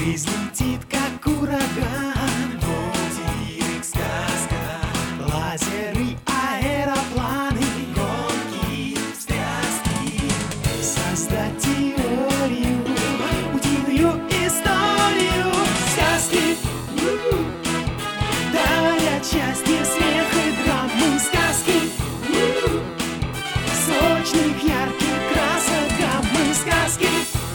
Жизнь летит, как ураган, мультик, сказка, лазеры, аэропланы, гонки, встряски. Создать теорию, утиную историю, сказки, дарят счастье, смех и драмы, сказки, сочных, ярких красок, гаммы, сказки.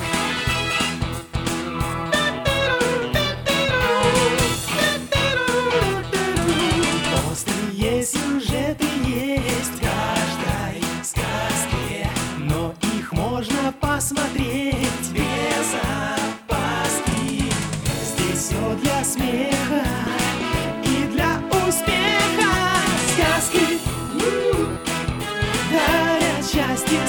Острые сюжеты есть в каждой сказке, но их можно посмотреть без опаски. Здесь все для смеха и для успеха. Сказки дарят счастье,